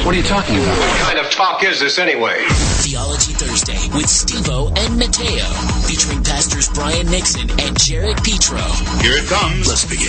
What are you talking about? What kind of talk is this anyway? Theology Thursday with Steve-O and Mateo, featuring pastors Brian Nixon and Jared Petro. Here it comes. Let's begin.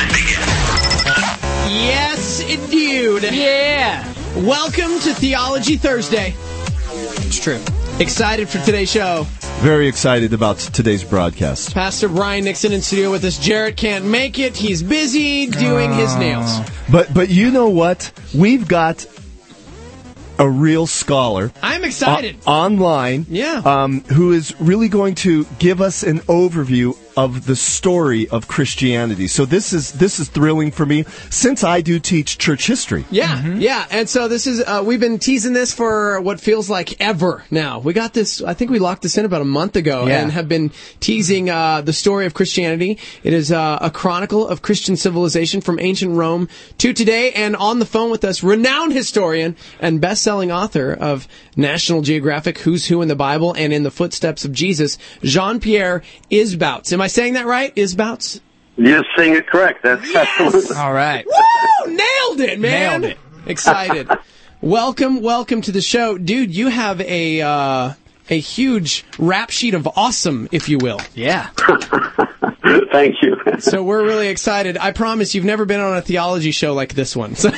Yes, dude. Yeah. Welcome to Theology Thursday. It's true. Excited for today's show. Very excited about today's broadcast. Pastor Brian Nixon in studio with us. Jared can't make it. He's busy doing his nails. But you know what? We've got a real scholar. I'm excited. Online. Yeah. Who is really going to give us an overview of the story of Christianity. So this is thrilling for me since I do teach church history. Yeah, yeah. And so this is, we've been teasing this for what feels like ever now. We got this, I think we locked this in about a month ago and have been teasing the story of Christianity. It is a chronicle of Christian civilization from ancient Rome to today. And on the phone with us, renowned historian and best-selling author of National Geographic, Who's Who in the Bible and in the Footsteps of Jesus, Jean-Pierre Isbouts. Am I saying that right? Isbouts? You're saying it correct. That's absolutely. All right. Woo! Nailed it, man. Nailed it. Excited. Welcome to the show. Dude, you have a huge rap sheet of awesome, if you will. Yeah. Thank you. So we're really excited. I promise you've never been on a theology show like this one. Well,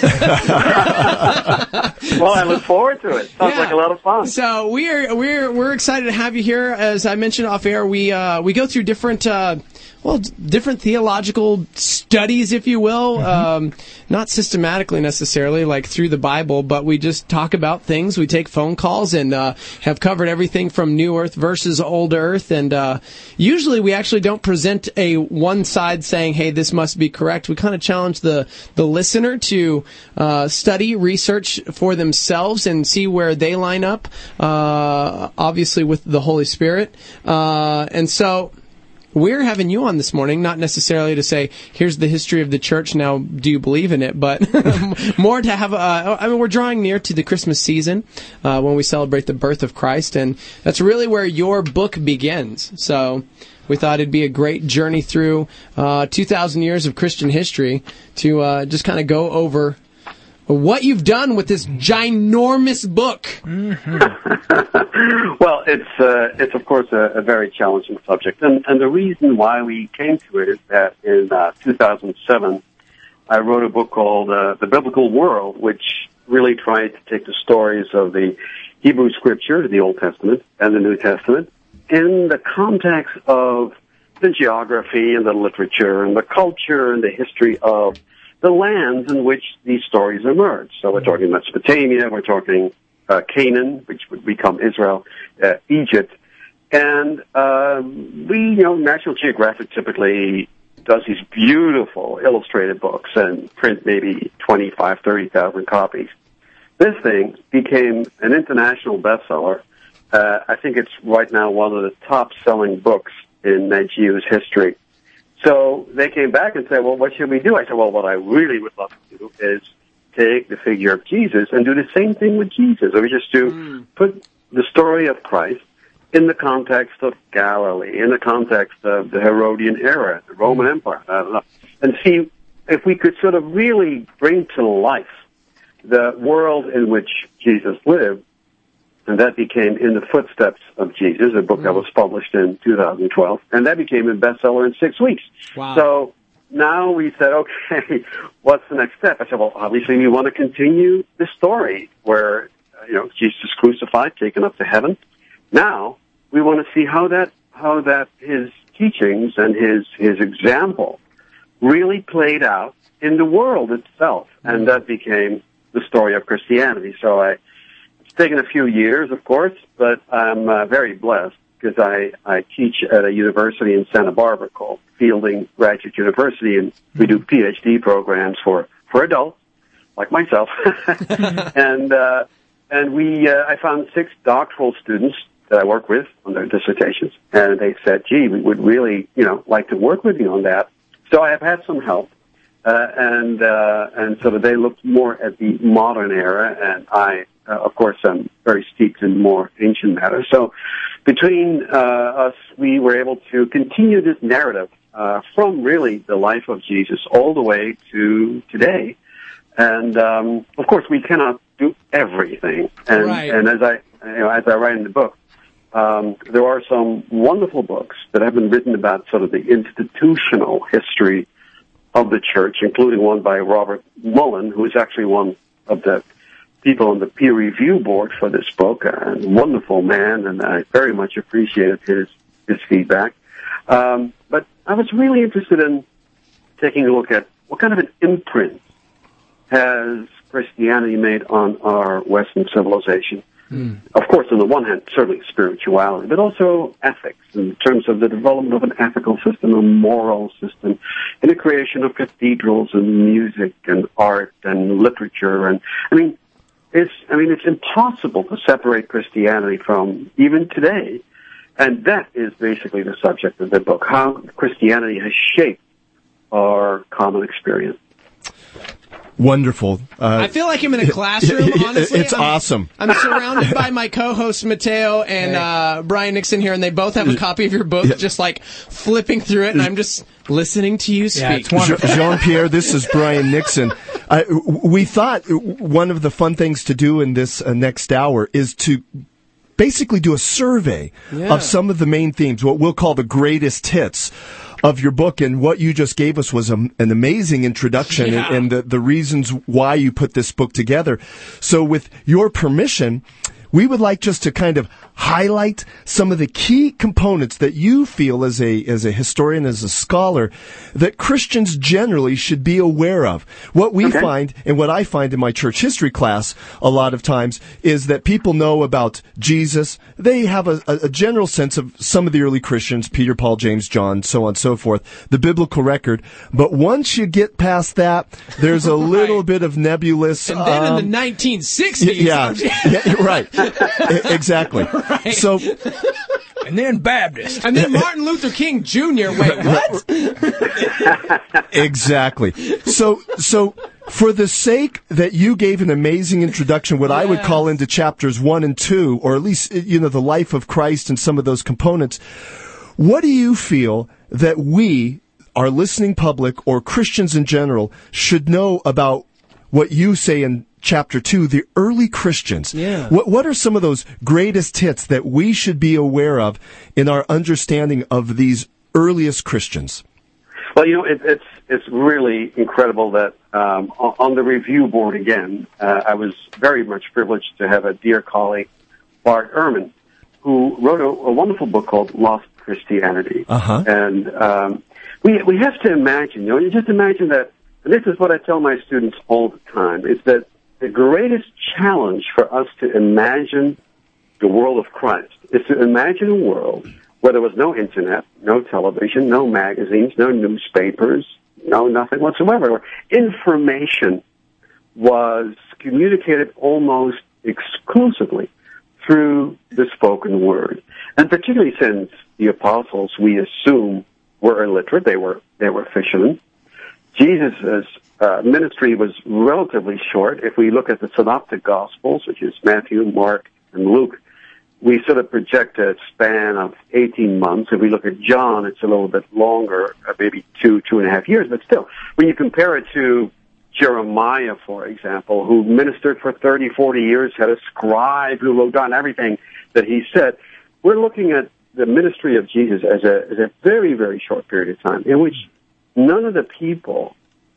I look forward to it. Sounds like a lot of fun. So we're excited to have you here. As I mentioned off air, we go through different theological studies, if you will. Not systematically necessarily, like through the Bible, but we just talk about things. We take phone calls and have covered everything from New Earth versus Old Earth. And usually we actually don't present a one side saying, hey, this must be correct. We kind of challenge the listener to study, research for themselves and see where they line up, obviously with the Holy Spirit. And so we're having you on this morning, not necessarily to say, here's the history of the church, now do you believe in it, but more to have, we're drawing near to the Christmas season, when we celebrate the birth of Christ, and that's really where your book begins. So we thought it'd be a great journey through 2,000 years of Christian history to just kind of go over what you've done with this ginormous book. Well, it's of course a very challenging subject, and the reason why we came to it is that in 2007, I wrote a book called The Biblical World, which really tried to take the stories of the Hebrew Scripture, the Old Testament and the New Testament, in the context of the geography and the literature and the culture and the history of the lands in which these stories emerge. So we're talking Mesopotamia, we're talking Canaan, which would become Israel, Egypt. And National Geographic typically does these beautiful illustrated books and print maybe 25, 30,000 copies. This thing became an international bestseller. I think it's right now one of the top-selling books in Nat Geo's history. So they came back and said, well, what should we do? I said, well, what I really would love to do is take the figure of Jesus and do the same thing with Jesus. Or we just put the story of Christ in the context of Galilee, in the context of the Herodian era, the Roman Empire, and see if we could sort of really bring to life the world in which Jesus lived. And that became In the Footsteps of Jesus, a book that was published in 2012. And that became a bestseller in 6 weeks. Wow. So now we said, okay, what's the next step? I said, well, obviously we want to continue the story where, Jesus is crucified, taken up to heaven. Now we want to see how that his teachings and his example really played out in the world itself. And that became the story of Christianity. So it's taken a few years, of course, but I'm very blessed because I teach at a university in Santa Barbara called Fielding Graduate University, and we do PhD programs for adults like myself. and I found 6 doctoral students that I work with on their dissertations, and they said, "Gee, we would really, like to work with you on that." So I have had some help. And so that they looked more at the modern era, and I, of course, am very steeped in more ancient matters. So between us, we were able to continue this narrative from really the life of Jesus all the way to today, And of course, we cannot do everything. And, and as I write in the book, there are some wonderful books that have been written about sort of the institutional history of the church, including one by Robert Mullen, who is actually one of the people on the peer review board for this book, a wonderful man, and I very much appreciated his feedback. But I was really interested in taking a look at what kind of an imprint has Christianity made on our Western civilization. Of course, on the one hand, certainly spirituality, but also ethics in terms of the development of an ethical system, a moral system, and the creation of cathedrals and music and art and literature. And it's impossible to separate Christianity from even today. And that is basically the subject of the book, how Christianity has shaped our common experience. Wonderful. I feel like I'm in a classroom, honestly. It's awesome. I'm surrounded by my co-hosts, Mateo and Brian Nixon here, and they both have a copy of your book, just like flipping through it, and I'm just listening to you speak. Jean-Pierre, this is Brian Nixon. We thought one of the fun things to do in this next hour is to basically do a survey of some of the main themes, what we'll call the greatest hits of your book, and what you just gave us was an amazing introduction and the reasons why you put this book together. So with your permission, we would like just to kind of highlight some of the key components that you feel as a historian, as a scholar, that Christians generally should be aware of. What we find, and what I find in my church history class a lot of times, is that people know about Jesus. They have a general sense of some of the early Christians, Peter, Paul, James, John, so on and so forth, the biblical record. But once you get past that, there's a little bit of nebulous. And then in the 1960s. Right. Exactly. Right. So, and then Baptist. And then Martin Luther King Jr. Wait, what? Exactly. So for the sake that you gave an amazing introduction, what I would call into chapters 1 and 2, or at least, the life of Christ and some of those components, what do you feel that we, our listening public, or Christians in general, should know about what you say in Chapter 2, the early Christians? What are some of those greatest hits that we should be aware of in our understanding of these earliest Christians? Well, it's really incredible that on the review board again, I was very much privileged to have a dear colleague, Bart Ehrman, who wrote a wonderful book called Lost Christianity. And we have to imagine, you just imagine that, and this is what I tell my students all the time, is that the greatest challenge for us to imagine the world of Christ is to imagine a world where there was no internet, no television, no magazines, no newspapers, nothing whatsoever, where information was communicated almost exclusively through the spoken word. And particularly since the apostles, we assume, were illiterate, they were fishermen. Jesus' ministry was relatively short. If we look at the Synoptic Gospels, which is Matthew, Mark, and Luke, we sort of project a span of 18 months. If we look at John, it's a little bit longer, maybe 2.5 years. But still, when you compare it to Jeremiah, for example, who ministered for 30, 40 years, had a scribe who wrote down everything that he said, we're looking at the ministry of Jesus as a very, very short period of time in which none of the people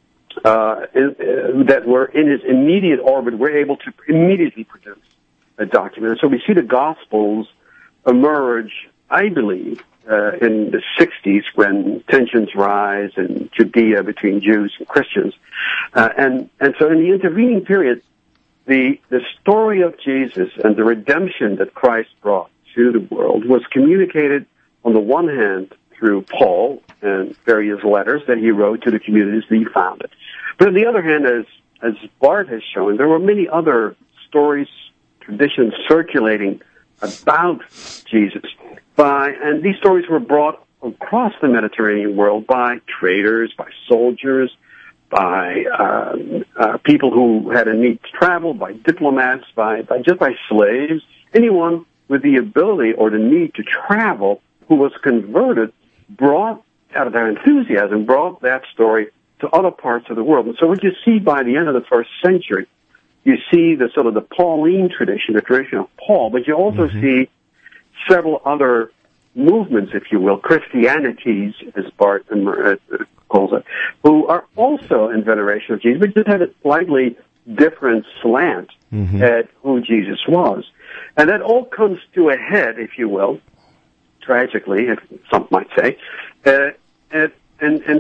that were in his immediate orbit were able to immediately produce a document. And so we see the Gospels emerge, I believe, in the 60s when tensions rise in Judea between Jews and Christians. And so in the intervening period, the story of Jesus and the redemption that Christ brought to the world was communicated on the one hand through Paul and various letters that he wrote to the communities that he founded. But on the other hand, as Bart has shown, there were many other stories, traditions circulating about Jesus and these stories were brought across the Mediterranean world by traders, by soldiers, by people who had a need to travel, by diplomats, by slaves, anyone with the ability or the need to travel who was converted brought, out of their enthusiasm, brought that story to to other parts of the world. And so what you see by the end of the first century, you see the sort of the Pauline tradition, the tradition of Paul, but you also see several other movements, if you will, Christianities, as Bart calls it, who are also in veneration of Jesus, but just have a slightly different slant at who Jesus was. And that all comes to a head, if you will, tragically, if some might say, in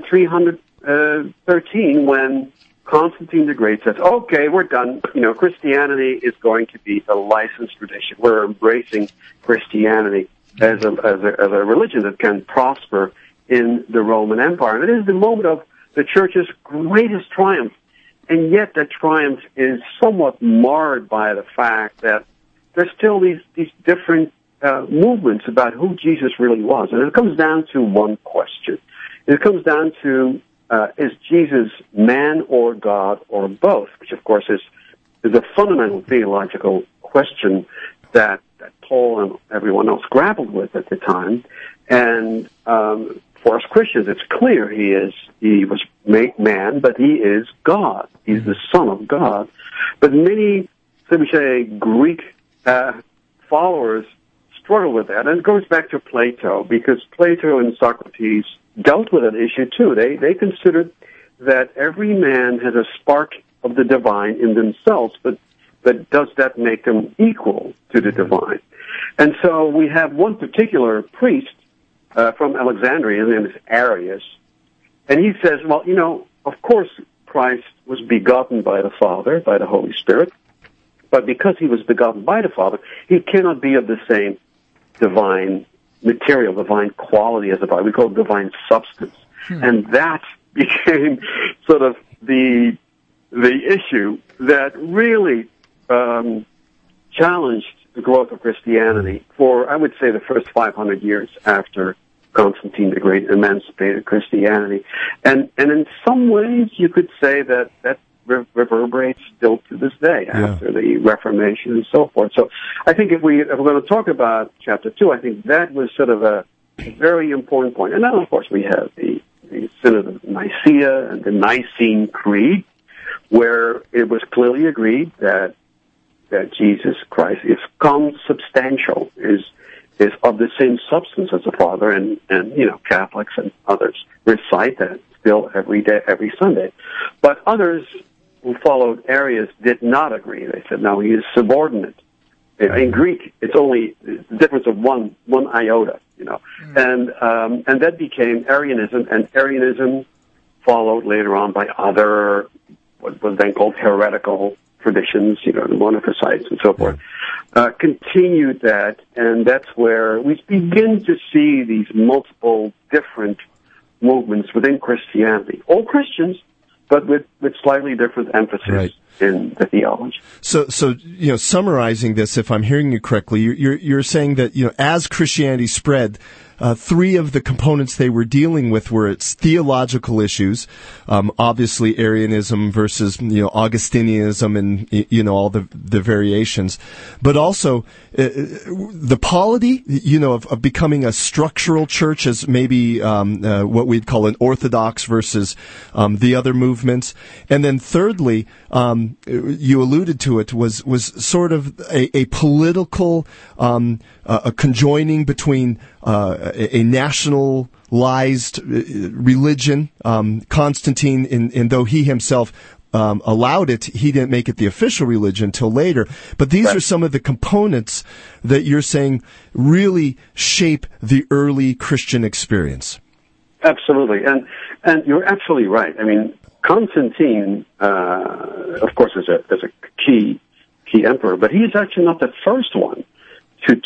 313, when Constantine the Great says, okay, we're done. Christianity is going to be a licensed tradition. We're embracing Christianity as a religion that can prosper in the Roman Empire. And it is the moment of the Church's greatest triumph. And yet that triumph is somewhat marred by the fact that there's still these different movements about who Jesus really was. And it comes down to one question. It comes down to, is Jesus man or God or both? Which, of course, is a fundamental theological question that Paul and everyone else grappled with at the time. And for us Christians, it's clear he was made man, but he is God. He's the Son of God. But many, let me say, Greek followers struggle with that. And it goes back to Plato, because Plato and Socrates dealt with that issue too. They considered that every man has a spark of the divine in themselves, but does that make them equal to the divine? And so we have one particular priest from Alexandria, his name is Arius, and he says, well, of course Christ was begotten by the Father, by the Holy Spirit, but because he was begotten by the Father, he cannot be of the same divine material, divine quality as the Father. We call it divine substance. And that became sort of the issue that really challenged the growth of Christianity for, I would say, the first 500 years after Constantine the Great emancipated Christianity. And in some ways, you could say that reverberates still to this day after the Reformation and so forth. So I think if we're going to talk about chapter 2, I think that was sort of a very important point. And then, of course, we have the Synod of Nicaea and the Nicene Creed, where it was clearly agreed that Jesus Christ is consubstantial, is of the same substance as the Father, and Catholics and others recite that still every day, every Sunday. But others who followed Arius did not agree. They said, no, he is subordinate. In Greek, it's only the difference of one iota, and that became Arianism, and Arianism followed later on by other, what was then called heretical traditions, the Monophysites and so forth, continued that, and that's where we begin to see these multiple different movements within Christianity. All Christians, but with slightly different emphasis in the theology. So summarizing this, if I'm hearing you correctly, you're saying that as Christianity spread, three of the components they were dealing with were its theological issues, obviously Arianism versus Augustinianism and all the variations, but also the polity of becoming a structural church, as maybe what we'd call an orthodox versus the other movements, and then thirdly, you alluded to it, was sort of a political a conjoining between a nationalized religion. Constantine, and though he himself allowed it, he didn't make it the official religion till later. But these are some of the components that you're saying really shape the early Christian experience. Absolutely, and you're absolutely right. I mean, Constantine, of course, is a key emperor, but he's actually not the first one to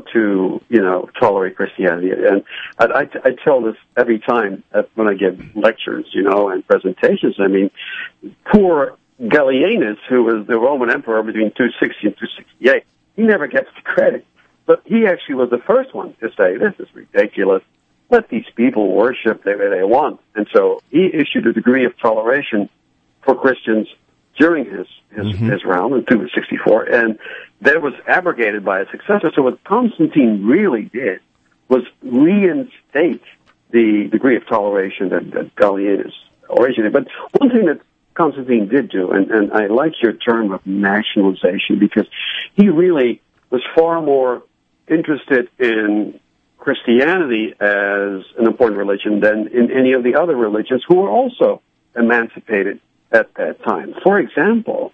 tolerate Christianity. And I tell this every time when I give lectures, and presentations. I mean, poor Gallienus, who was the Roman emperor between 260 and 268, he never gets the credit. But he actually was the first one to say, this is ridiculous. Let these people worship the way they want. And so he issued a degree of toleration for Christians during his realm in 264, and that was abrogated by a successor. So what Constantine really did was reinstate the degree of toleration that Gallienus originated. But one thing that Constantine did do, and I like your term of nationalization, because he really was far more interested in Christianity as an important religion than in any of the other religions who were also emancipated at that time. For example,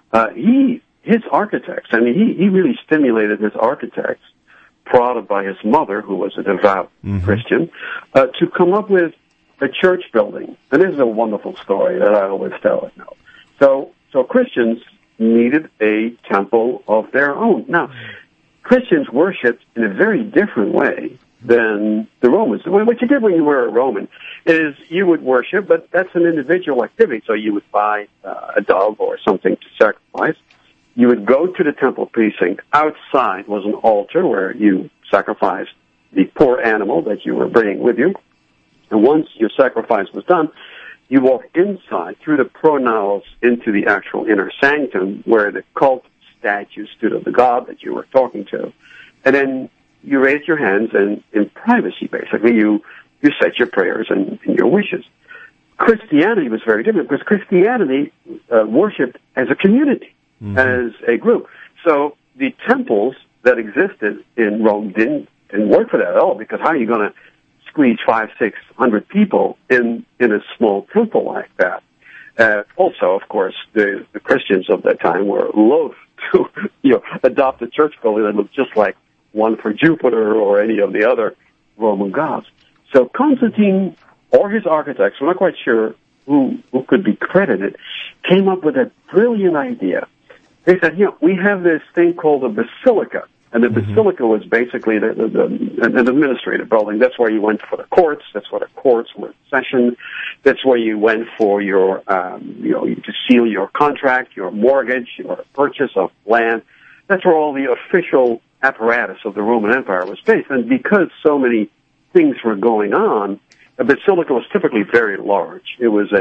his architects, he really stimulated his architects, prodded by his mother, who was a devout Christian, to come up with a church building. And this is a wonderful story that I always tell. So Christians needed a temple of their own. Now, Christians worshipped in a very different way than the Romans. What you did when you were a Roman is you would worship, but that's an individual activity. So you would buy a dove or something to sacrifice. You would go to the temple precinct. Outside was an altar where you sacrificed the poor animal that you were bringing with you. And once your sacrifice was done, you walked inside through the pronaos into the actual inner sanctum where the cult statue stood of the god that you were talking to. And then you raised your hands, and in privacy, basically, you said your prayers and your wishes. Christianity was very different because Christianity worshipped as a community, as a group. So the temples that existed in Rome didn't work for that at all, because how are you going to squeeze 500-600 people in a small temple like that? Also, of course, the Christians of that time were loath to adopt a church building that looked just like one for Jupiter or any of the other Roman gods. So Constantine or his architects, we're not quite sure who could be credited, came up with a brilliant idea. They said, we have this thing called a basilica. And the basilica was basically an administrative building. That's where you went for the courts. That's where the courts were in session. That's where you went for your, to seal your contract, your mortgage, your purchase of land. That's where all the official apparatus of the Roman Empire was based. And because so many things were going on, a basilica was typically very large. It was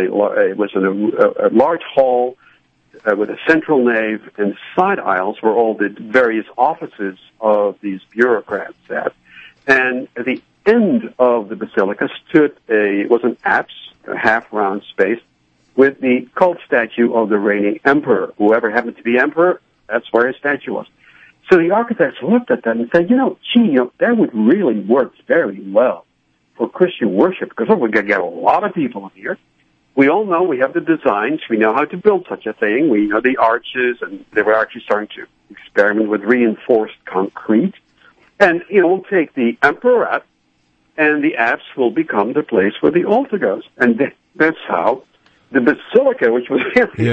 a large hall with a central nave and side aisles where all the various offices of these bureaucrats sat. And at the end of the basilica stood an apse, a half-round space, with the cult statue of the reigning emperor. Whoever happened to be emperor, that's where his statue was. So the architects looked at that and said, that would really work very well for Christian worship, because we're going to get a lot of people in here. We all know we have the designs. We know how to build such a thing. We know the arches, and they were actually starting to experiment with reinforced concrete. And, we'll take the emperor up, and the apse will become the place where the altar goes. And that's how the basilica, which was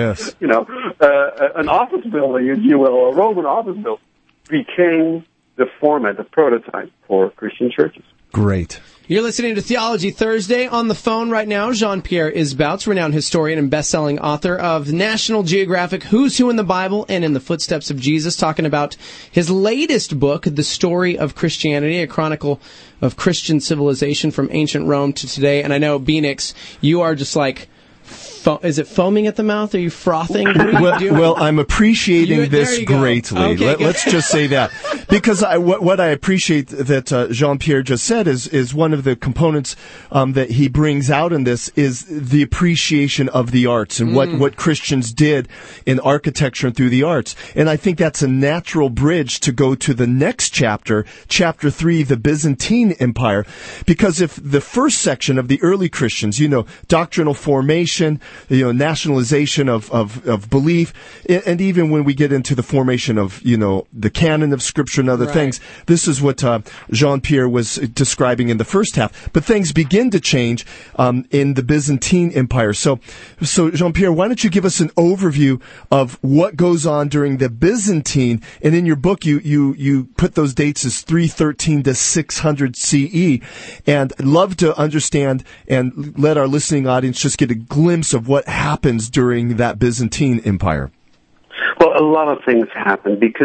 an office building, if you will, a Roman office building, became the format, the prototype for Christian churches. Great. You're listening to Theology Thursday. On the phone right now, Jean-Pierre Isbouts, renowned historian and best-selling author of National Geographic, Who's Who in the Bible and in the Footsteps of Jesus, talking about his latest book, The Story of Christianity, a chronicle of Christian civilization from ancient Rome to today. And I know, Benix, you are just like... is it foaming at the mouth? Are you frothing? What are you doing? Well, I'm appreciating this greatly. Okay, let's just say that. Because what I appreciate that Jean-Pierre just said is one of the components that he brings out in this is the appreciation of the arts and what Christians did in architecture and through the arts. And I think that's a natural bridge to go to the next chapter, chapter 3, the Byzantine Empire. Because if the first section of the early Christians, doctrinal formation, nationalization of belief, and even when we get into the formation of, the canon of Scripture and other things, this is what Jean-Pierre was describing in the first half. But things begin to change in the Byzantine Empire. So Jean-Pierre, why don't you give us an overview of what goes on during the Byzantine? And in your book, you put those dates as 313 to 600 CE. And I'd love to understand and let our listening audience just get a glimpse of what happens during that Byzantine Empire. Well, a lot of things happen because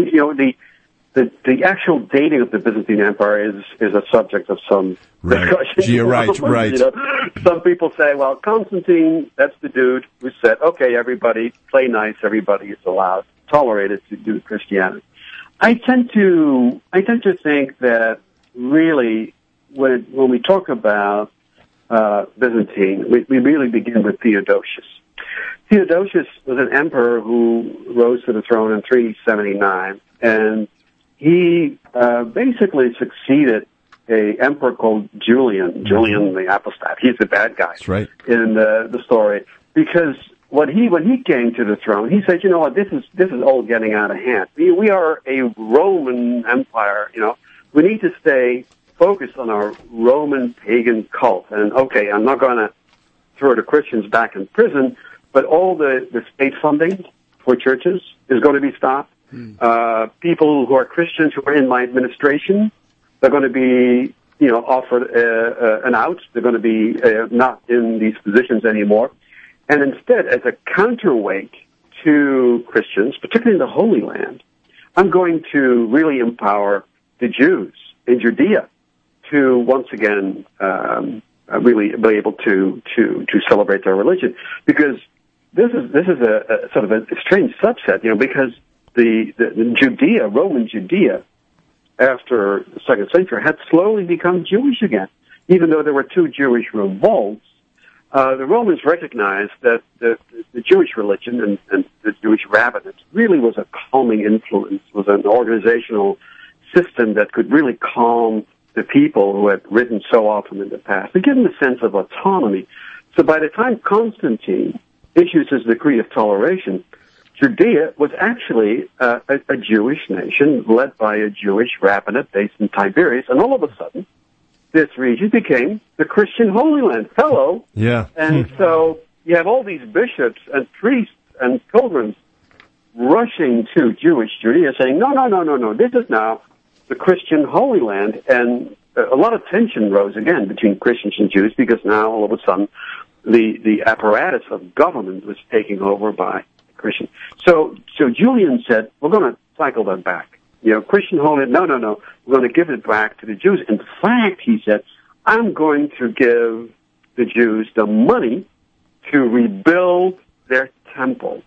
the actual dating of the Byzantine Empire is a subject of some discussion. Yeah, right. Some people say, well, Constantine, that's the dude who said, okay, everybody play nice, everybody is allowed, tolerated to do Christianity. I tend to think that really when we talk about Byzantine, we really begin with Theodosius. Theodosius was an emperor who rose to the throne in 379, and he basically succeeded an emperor called Julian the Apostate. He's the bad guy. That's right. In the story, because when he came to the throne, he said, "You know what? This is all getting out of hand. We are a Roman Empire. You know, we need to stay focused on our Roman pagan cult. And okay, I'm not going to throw the Christians back in prison, but all the state funding for churches is going to be stopped. People who are Christians who are in my administration, they're going to be, offered an out. They're going to be not in these positions anymore. And instead, as a counterweight to Christians, particularly in the Holy Land, I'm going to really empower the Jews in Judea to once again really be able to celebrate their religion, because this is a sort of a strange subset, because the Judea, Roman Judea, after the 2nd century, had slowly become Jewish again. Even though there were 2 Jewish revolts, the Romans recognized that the Jewish religion and the Jewish rabbinate really was a calming influence, was an organizational system that could really calm the people who had ridden so often in the past, and give them a sense of autonomy. So by the time Constantine issues his decree of toleration, Judea was actually a Jewish nation led by a Jewish rabbinate based in Tiberias, and all of a sudden, this region became the Christian Holy Land. Hello. Yeah. And so you have all these bishops and priests and pilgrims rushing to Jewish Judea saying, no, this is now the Christian Holy Land. And a lot of tension rose again between Christians and Jews, because now all of a sudden the apparatus of government was taken over by Christians. So Julian said, we're going to cycle that back. Christian Holy Land, no, we're going to give it back to the Jews. In fact, he said, I'm going to give the Jews the money to rebuild their temple.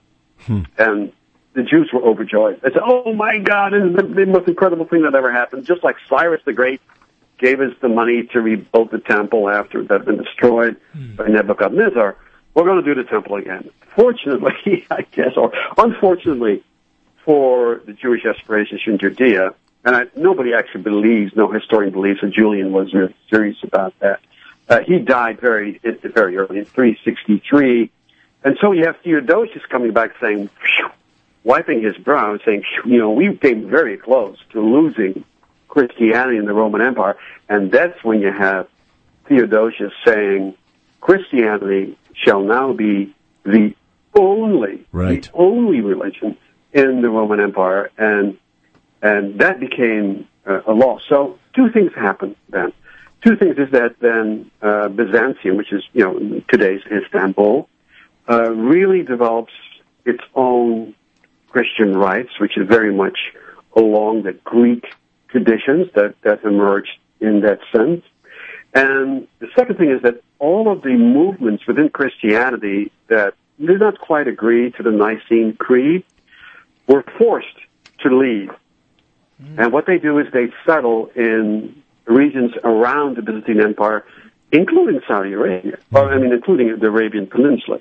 And the Jews were overjoyed. They said, oh my God, this is the most incredible thing that ever happened. Just like Cyrus the Great gave us the money to rebuild the temple after it had been destroyed by Nebuchadnezzar, we're going to do the temple again. Fortunately, I guess, or unfortunately, for the Jewish aspirations in Judea, and nobody actually believes, no historian believes that Julian was really serious about that. He died very early, in 363, and so you have Theodosius coming back saying, wiping his brow and saying, we came very close to losing Christianity in the Roman Empire, and that's when you have Theodosius saying, Christianity shall now be the only religion in the Roman Empire, and that became a law. So 2 things happened then. 2 things is that then Byzantium, which is today's Istanbul, really develops its own Christian rites, which is very much along the Greek traditions that emerged in that sense. And the second thing is that all of the movements within Christianity that did not quite agree to the Nicene Creed were forced to leave. And what they do is they settle in regions around the Byzantine Empire, including Saudi Arabia, including the Arabian Peninsula,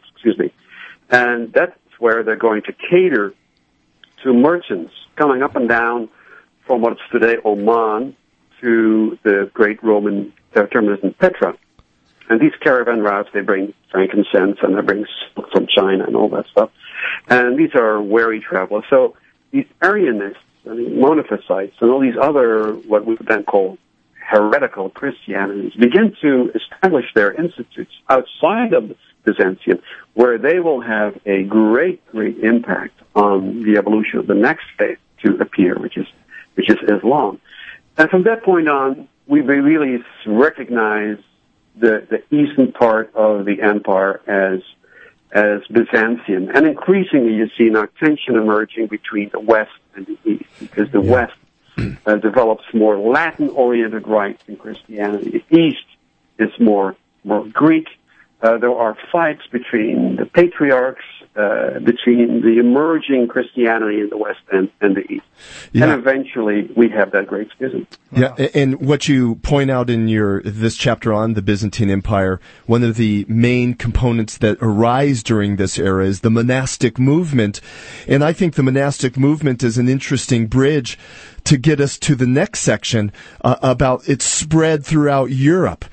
And that's where they're going to cater to merchants coming up and down from what's today Oman to the great Roman terminus in Petra. And these caravan routes, they bring frankincense and they bring silk from China and all that stuff. And these are wary travelers. So these Arianists, Monophysites, and all these other, what we would then call heretical Christianities, begin to establish their institutes outside of Byzantium, where they will have a great impact on the evolution of the next faith to appear, which is Islam. And from that point on, we really recognize the eastern part of the empire as Byzantium. And increasingly, you see now tension emerging between the West and the East, because the West develops more Latin-oriented rites in Christianity. The East is more Greek. There are fights between the patriarchs between the emerging Christianity in the West and the East. Yeah. And eventually we have that great schism. Yeah, and what you point out in this chapter on the Byzantine Empire, one of the main components that arise during this era is the monastic movement. And I think the monastic movement is an interesting bridge to get us to the next section about its spread throughout Europe.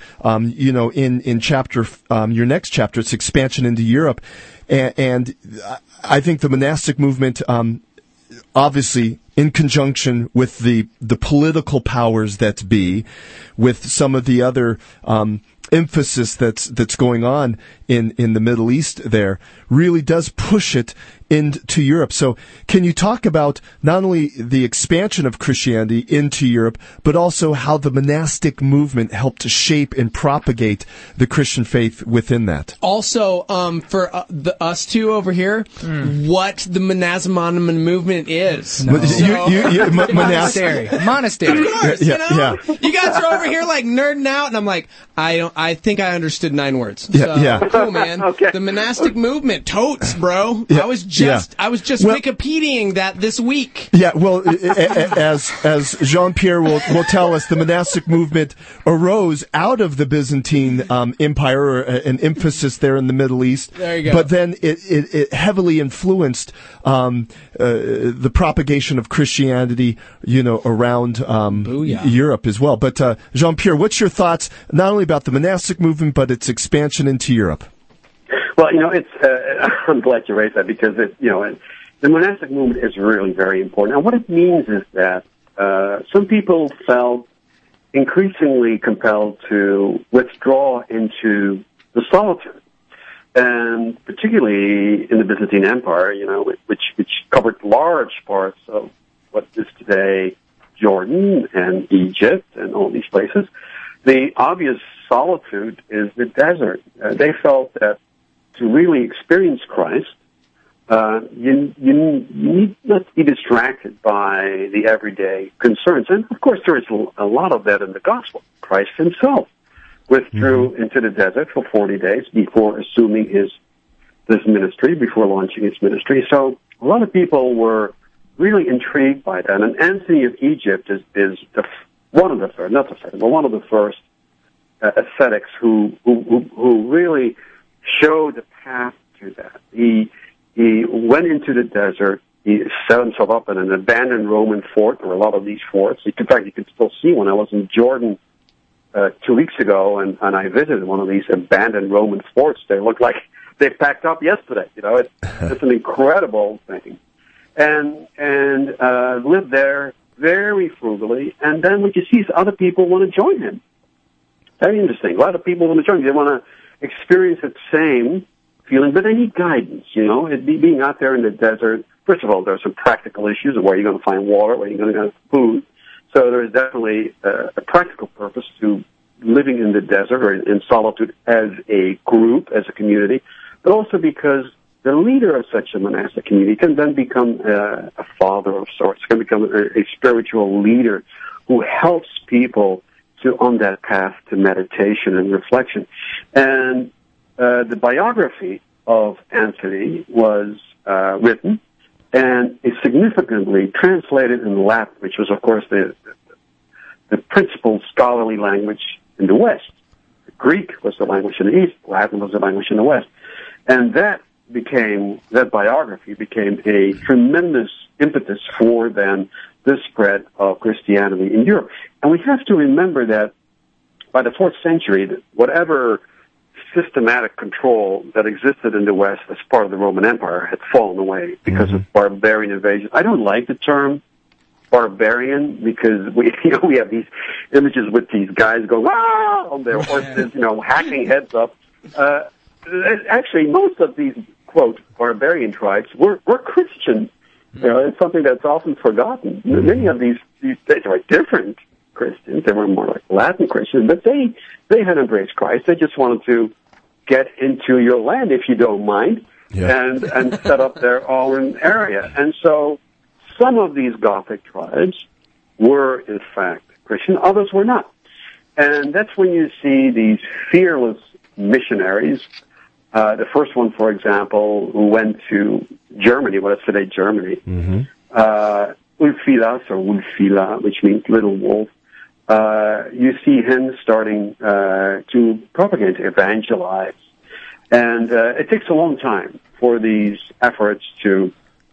In chapter, your next chapter, it's expansion into Europe. And I think the monastic movement, obviously, in conjunction with the political powers that be, with some of the other emphasis that's going on in the Middle East there, really does push it into Europe. So can you talk about not only the expansion of Christianity into Europe, but also how the monastic movement helped to shape and propagate the Christian faith within that? Also, for us two over here, what the monastic movement is. No. Monastery. Monastery. Of course, Yeah. You guys are over here like nerding out, and I'm like, I think I understood 9 words. Yeah. Cool, man. Okay. The monastic movement, totes, bro. Yeah. I was just Wikipediaing that this week. Yeah, well, as Jean-Pierre will tell us, the monastic movement arose out of the Byzantine Empire, or an emphasis there in the Middle East. There you go. But then it heavily influenced the propagation of Christianity, around Europe as well. But Jean-Pierre, what's your thoughts not only about the monastic movement, but its expansion into Europe? Well, it's I'm glad you raised that, because the monastic movement is really very important. And what it means is that some people felt increasingly compelled to withdraw into the solitude, and particularly in the Byzantine Empire, which covered large parts of what is today Jordan and Egypt and all these places. The obvious solitude is the desert. They felt that to really experience Christ, you need not be distracted by the everyday concerns. And, of course, there is a lot of that in the gospel. Christ himself withdrew into the desert for 40 days before assuming his ministry, before launching his ministry. So a lot of people were really intrigued by that. And Anthony of Egypt is one of the first, not the second, but one of the first ascetics who really showed the path to that. He went into the desert. He set himself up in an abandoned Roman fort. There were a lot of these forts. In fact, you can still see one. I was in Jordan 2 weeks ago, and I visited one of these abandoned Roman forts. They look like they packed up yesterday. It's an incredible thing. And lived there very frugally. And then what you see is other people want to join him. Very interesting. A lot of people want to join him. They want to experience that same feeling, but they need guidance, being out there in the desert. First of all, there are some practical issues of where you're going to find water, where you're going to get food. So there is definitely a practical purpose to living in the desert or in solitude as a group, as a community, but also because the leader of such a monastic community can then become a father of sorts, can become a spiritual leader who helps people on that path to meditation and reflection. And the biography of Anthony was written and is significantly translated in Latin, which was, of course, the principal scholarly language in the West. Greek was the language in the East. Latin was the language in the West. And that biography became a tremendous impetus for then the spread of Christianity in Europe. And we have to remember that by the 4th century, whatever systematic control that existed in the West as part of the Roman Empire had fallen away because of barbarian invasion. I don't like the term barbarian because we have these images with these guys going on their horses, hacking heads up. Actually, most of these quote barbarian tribes were Christian. It's something that's often forgotten. Many of these they were different Christians. They were more like Latin Christians, but they had embraced Christ. They just wanted to get into your land, if you don't mind, and set up their own area. And so some of these Gothic tribes were, in fact, Christian. Others were not. And that's when you see these fearless missionaries The first one, for example, who went to Germany, what is today Germany, Ulfilas or Ulfila, which means little wolf. You see him starting to propagate, to evangelize. And it takes a long time for these efforts to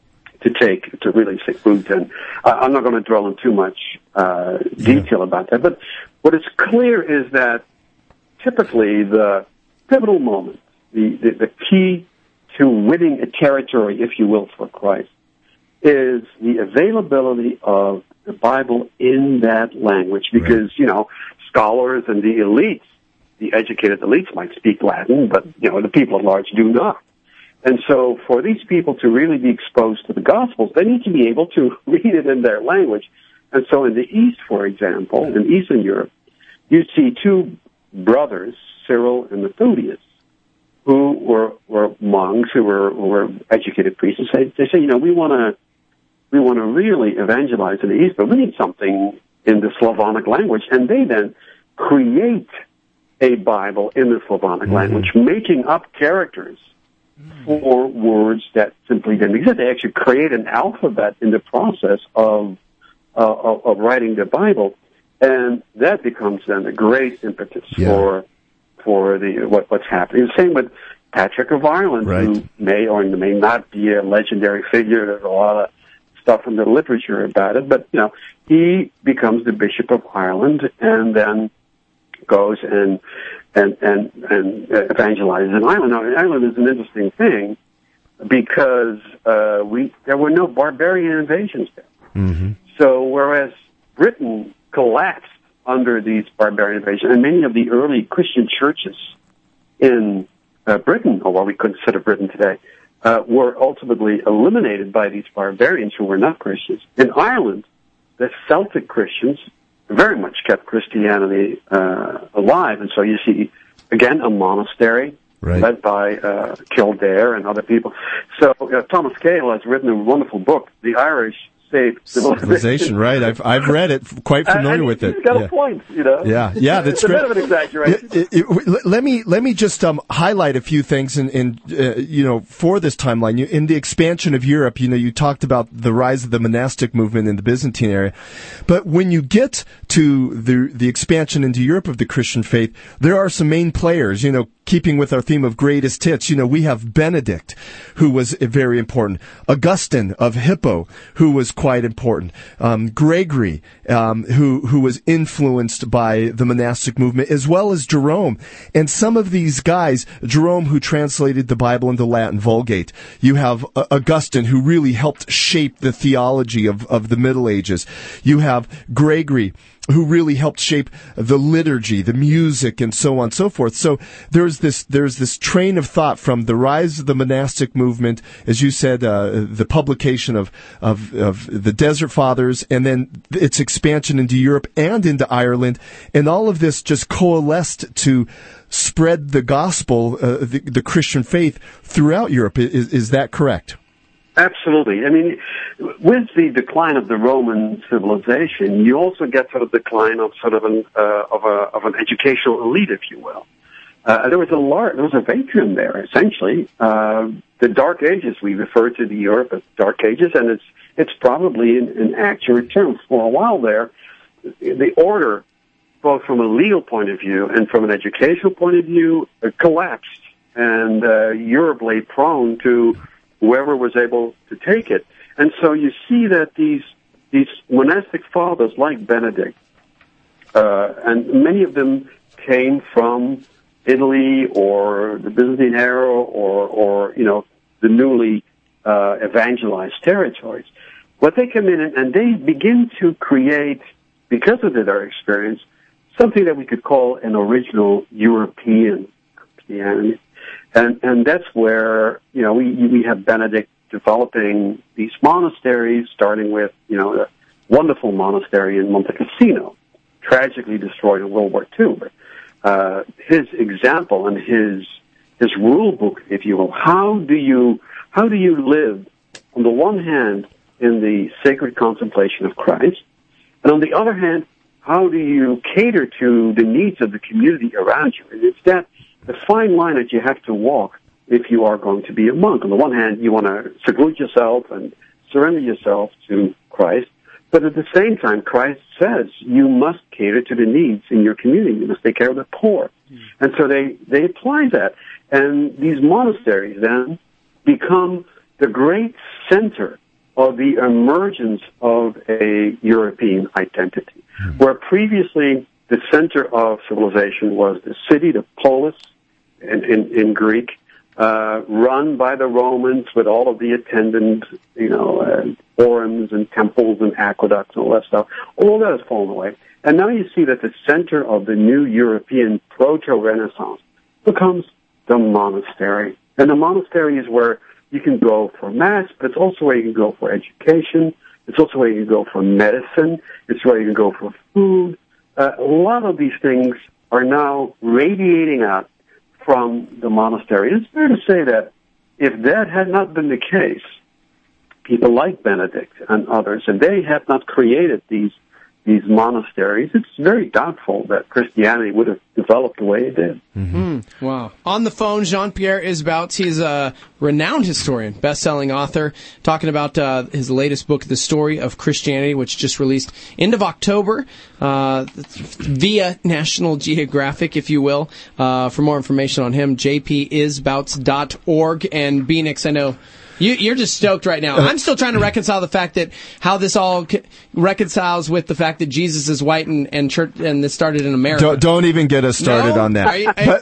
really take root. And I'm not going to dwell on too much detail about that. But what is clear is that typically the pivotal moment, the key to winning a territory, if you will, for Christ, is the availability of the Bible in that language. Because, scholars and the elites, the educated elites might speak Latin, but, the people at large do not. And so for these people to really be exposed to the Gospels, they need to be able to read it in their language. And so in the East, for example, in Eastern Europe, you see two brothers, Cyril and Methodius, who were monks, who were educated priests. And they say, we want to really evangelize in the East, but we need something in the Slavonic language. And they then create a Bible in the Slavonic language, making up characters for words that simply didn't exist. They actually create an alphabet in the process of writing the Bible, and that becomes then a great impetus for what's happening. The same with Patrick of Ireland, who may or may not be a legendary figure. There's a lot of stuff in the literature about it, but he becomes the Bishop of Ireland, and then goes and evangelizes in Ireland. Now, Ireland is an interesting thing because there were no barbarian invasions there. Mm-hmm. So whereas Britain collapsed under these barbarian invasions, and many of the early Christian churches in Britain, or what we consider Britain today, were ultimately eliminated by these barbarians who were not Christians. In Ireland, the Celtic Christians very much kept Christianity alive, and so you see, again, a monastery led by Kildare and other people. So Thomas Cahill has written a wonderful book, The Irish Saved Civilization. Right? I've read it, quite familiar with it. He's got a point, Yeah, that's it's a bit of an exaggeration. Let me just highlight a few things in for this timeline. In the expansion of Europe, you talked about the rise of the monastic movement in the Byzantine area, but when you get to the expansion into Europe of the Christian faith, there are some main players. Keeping with our theme of greatest hits, we have Benedict, who was very important. Augustine of Hippo, who was quite important. Gregory, who was influenced by the monastic movement, as well as Jerome. And some of these guys, Jerome, who translated the Bible into Latin Vulgate. You have Augustine, who really helped shape the theology of the Middle Ages. You have Gregory, who really helped shape the liturgy, the music, and so on and so forth. So there's this train of thought from the rise of the monastic movement, as you said, the publication of the Desert Fathers, and then its expansion into Europe and into Ireland, and all of this just coalesced to spread the gospel, the Christian faith throughout Europe. Is that correct? Absolutely. I mean, with the decline of the Roman civilization, you also get sort of decline of sort of an educational elite, if you will. There was a vacuum there, essentially. The Dark Ages, we refer to the Europe as Dark Ages, and it's probably in accurate terms. For a while there, the order, both from a legal point of view and from an educational point of view, collapsed, and Europe lay prone to whoever was able to take it. And so you see that these monastic fathers like Benedict, and many of them came from Italy or the Byzantine era or the newly evangelized territories. But they come in and they begin to create, because of their experience, something that we could call an original European Christianity. And that's where, we have Benedict developing these monasteries, starting with, a wonderful monastery in Monte Cassino, tragically destroyed in World War II. But his example and his rule book, if you will, how do you live, on the one hand, in the sacred contemplation of Christ, and on the other hand, how do you cater to the needs of the community around you? And it's that the fine line that you have to walk if you are going to be a monk. On the one hand, you want to seclude yourself and surrender yourself to Christ, but at the same time, Christ says you must cater to the needs in your community. You must take care of the poor. And so they apply that. And these monasteries then become the great center of the emergence of a European identity, where previously the center of civilization was the city, the polis in Greek, run by the Romans with all of the attendant, forums and temples and aqueducts and all that stuff. All that has fallen away. And now you see that the center of the new European proto-Renaissance becomes the monastery. And the monastery is where you can go for mass, but it's also where you can go for education. It's also where you can go for medicine. It's where you can go for food. A lot of these things are now radiating out from the monastery. It's fair to say that if that had not been the case, people like Benedict and others, and they have not created these monasteries, it's very doubtful that Christianity would have developed the way it did. Wow. On the phone, Jean-Pierre Isbouts. He's a renowned historian, best-selling author, talking about his latest book, The Story of Christianity, which just released end of October via National Geographic, if you will. For more information on him, jpisbouts.org. And B-Nix, I know you're just stoked right now. I'm still trying to reconcile the fact that how this all reconciles with the fact that Jesus is white and church, and this started in America. Don't even get us started on that.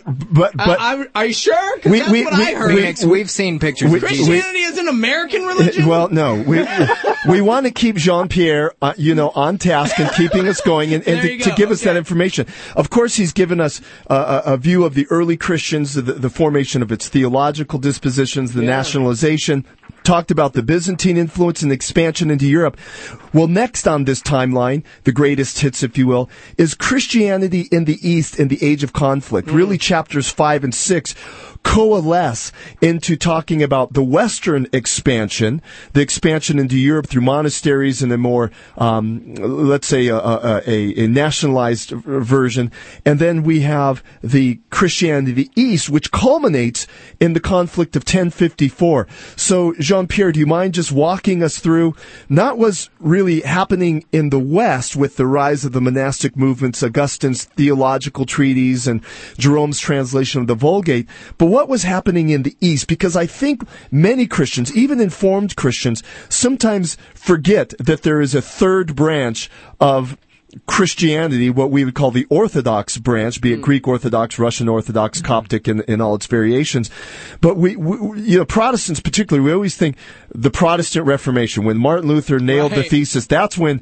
Are you sure? 'Cause that's what I heard. We've seen pictures of Jesus. Christianity is an American religion? Well, no. We want to keep Jean-Pierre, on task and keeping us going and to give us that information. Of course, he's given us a view of the early Christians, the formation of its theological dispositions, the nationalization. Talked about the Byzantine influence and expansion into Europe. Well, next on this timeline, the greatest hits, if you will, is Christianity in the East in the Age of Conflict. Really, chapters 5 and 6 coalesce into talking about the Western expansion, the expansion into Europe through monasteries and a more, let's say, a nationalized version. And then we have the Christianity of the East, which culminates in the conflict of 1054. So, Jean-Pierre, do you mind just walking us through not what's really happening in the West with the rise of the monastic movements, Augustine's theological treatise, and Jerome's translation of the Vulgate, but what was happening in the East? Because I think many Christians, even informed Christians, sometimes forget that there is a third branch of Christianity, what we would call the Orthodox branch, be it Greek Orthodox, Russian Orthodox, Coptic, in all its variations. But we Protestants particularly, we always think the Protestant Reformation, when Martin Luther nailed the thesis, that's when,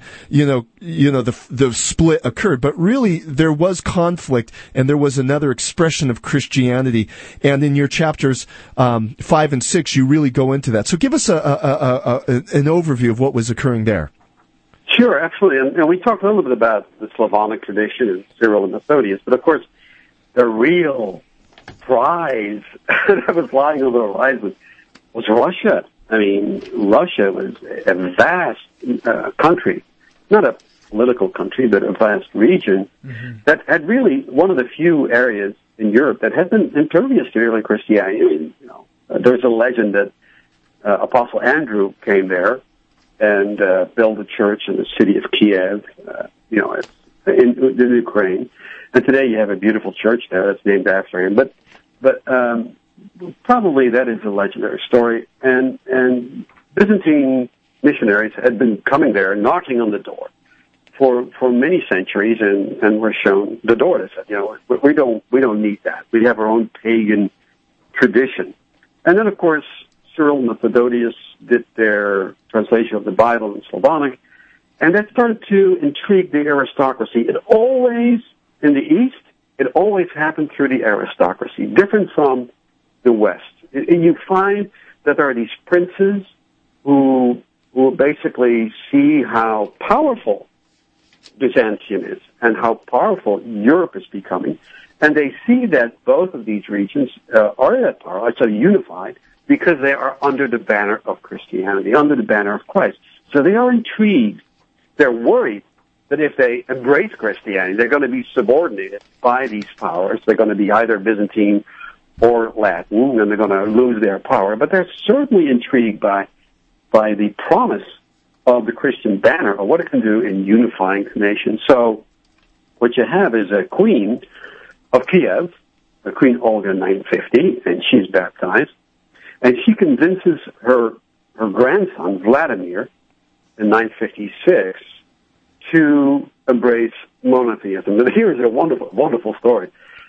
the split occurred. But really, there was conflict, and there was another expression of Christianity. And in your chapters 5 and 6, you really go into that. So give us an overview of what was occurring there. Sure, absolutely. And we talked a little bit about the Slavonic tradition and Cyril and Methodius, but of course, the real prize that was lying over the horizon was Russia. I mean, Russia was a vast country, not a political country, but a vast region that had really one of the few areas in Europe that had been impervious to early Christianity. There's a legend that Apostle Andrew came there and built a church in the city of Kiev, it's in Ukraine. And today you have a beautiful church there that's named after him. But probably that is a legendary story. And Byzantine missionaries had been coming there, knocking on the door for many centuries, and were shown the door. They said, we don't need that. We have our own pagan tradition. And then, of course, Cyril and Methodius did their translation of the Bible in Slavonic, and that started to intrigue the aristocracy. It always, in the East, it always happened through the aristocracy, different from the West. And you find that there are these princes who basically see how powerful Byzantium is and how powerful Europe is becoming, and they see that both of these regions are that power, so unified, because they are under the banner of Christianity, under the banner of Christ. So they are intrigued. They're worried that if they embrace Christianity, they're going to be subordinated by these powers. They're going to be either Byzantine or Latin, and they're going to lose their power. But they're certainly intrigued by the promise of the Christian banner, or what it can do in unifying the nation. So what you have is a queen of Kiev, the Queen Olga 950, and she's baptized, and she convinces her grandson, Vladimir, in 956, to embrace monotheism. And here's a wonderful, wonderful story.